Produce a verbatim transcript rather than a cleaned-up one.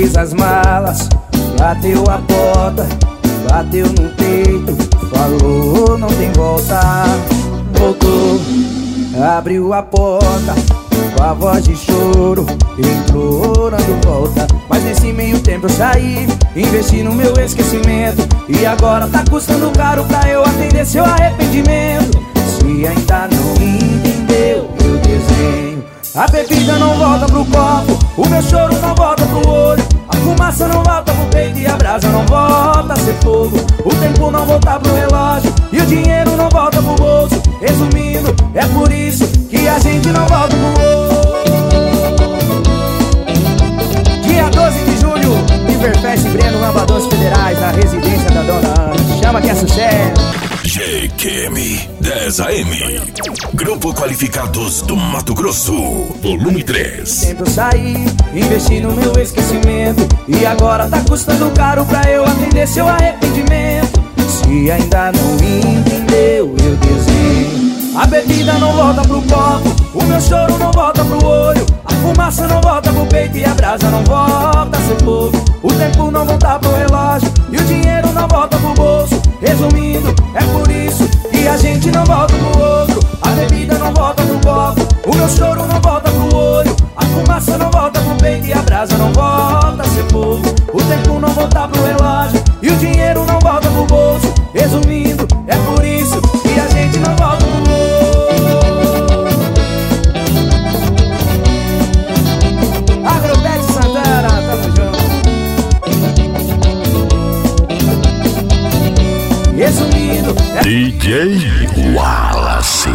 fez as malas, bateu a porta, bateu no peito, falou não tem volta. Voltou, abriu a porta, com a voz de choro, implorando volta. Mas nesse meio tempo eu saí, investi no meu esquecimento, e agora tá custando caro pra eu atender seu arrependimento. Se ainda não entendeu meu desenho, a bebida não volta pro copo, o meu choro não volta pro olho, a fumaça não volta pro peito e a brasa não volta a ser fogo. O tempo não volta pro relógio e o dinheiro não volta pro bolso. Resumindo, é por isso que a gente não volta pro outro. Dia doze de julho, Riverfest Breno, Lambadores Federais, na residência da dona Ana. Chama que é sucesso. G Q M dez A M, Grupo Qualificados do Mato Grosso, volume três. Tempo eu saí, investi no meu esquecimento, e agora tá custando caro pra eu atender seu arrependimento. Se ainda não entendeu, eu desenho. A bebida não volta pro copo, o meu choro não volta pro olho, a fumaça não volta pro peito e a brasa não volta a ser fogo. O tempo não volta pro relógio e o dinheiro não volta pro bolso. Resumindo, é por isso que a gente não volta pro outro. A bebida não volta pro copo, o meu choro não volta pro olho, a fumaça não volta pro peito e a brasa não volta a ser fogo. O tempo não volta pro relógio e o dinheiro não volta pro bolso. Resumindo, é por isso que a gente não volta pro outro. Agrobete Santana, tamo junto. Resumindo, é D J Wallace.